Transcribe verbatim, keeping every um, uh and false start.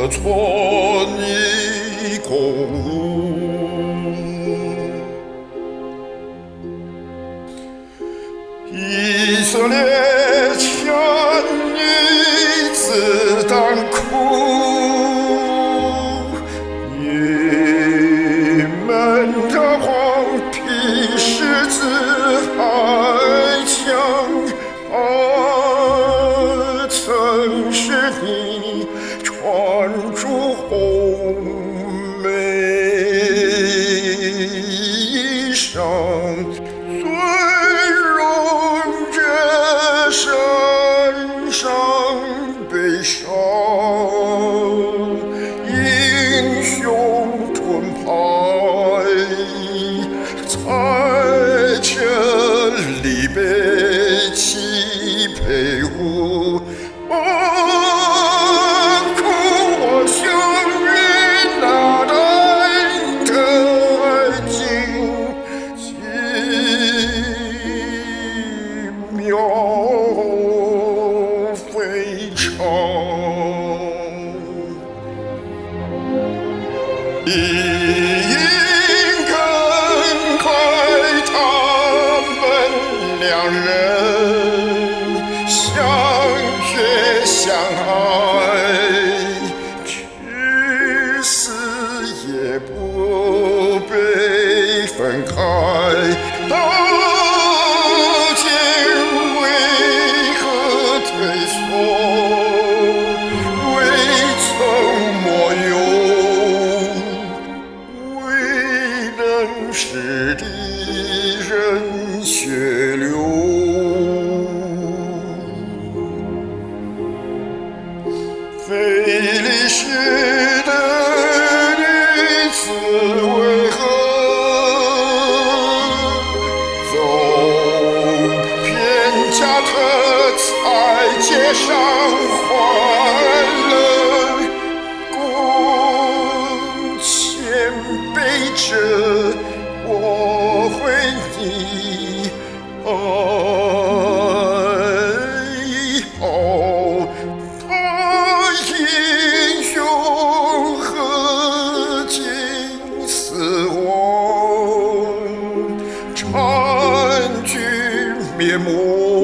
存一公路，以色列前女子当哭，你们的黄皮狮子还强，啊，曾是你穿着红梅衣裳，最容这山上悲伤，英雄盾牌在这里被弃配舞。非常理应更快，他们两人相约相爱，至死也不被分开。到是敌人血流，非礼士的女子为何走遍加特在街上欢乐，弓前背着我回你爱好，他英雄何尽死亡，参军灭没。